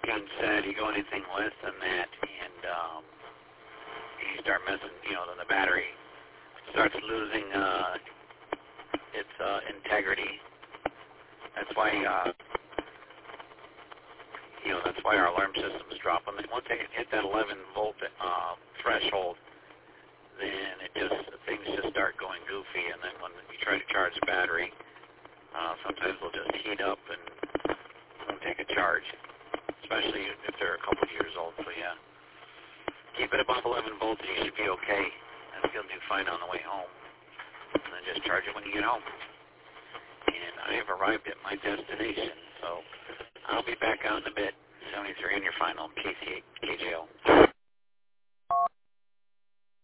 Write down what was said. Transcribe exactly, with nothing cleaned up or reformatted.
being said, you go anything less than that, and um, you start messing, you know, then the battery starts losing uh, its uh, integrity. That's why, uh, you know, that's why our alarm systems drop. When they, once they hit that eleven volt uh, threshold, then it just things just start going goofy. And then when you try to charge the battery, uh, sometimes they'll just heat up and won't take a charge, especially if they're a couple of years old. So yeah, keep it above eleven volts, and you should be okay. I think you'll do fine on the way home. And then just charge it when you get home. And I have arrived at my destination, so I'll be back out in a bit. seventy-three on your final K C K J O.